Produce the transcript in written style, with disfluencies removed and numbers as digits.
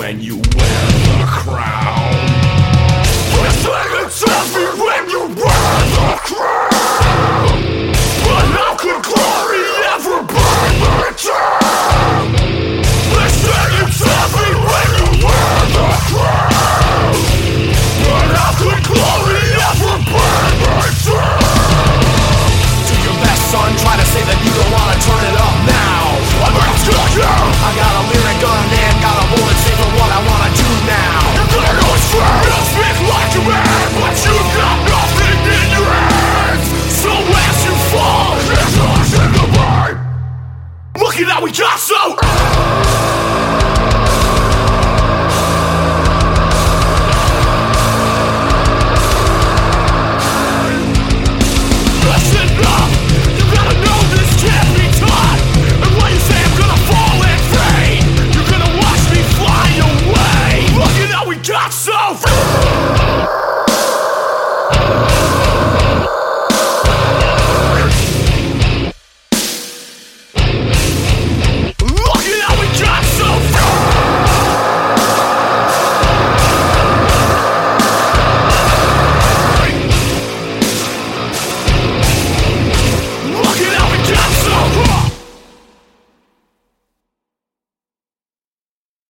when you wear the crown. This thing tells me when you wear the crown. But how could glory ever burn the town? This thing tells me when you wear the crown. But how could glory ever burn the town? Do your best, son, try to say that you don't wanna turn it up now. I'm gonna stick down. I got a lyric gun and got a bullet safe for what I wanna do now. You're gonna go straight. You'll speak like a man, but you've got nothing in your hands. So as you fall, it's us in the mind. Look at how we got so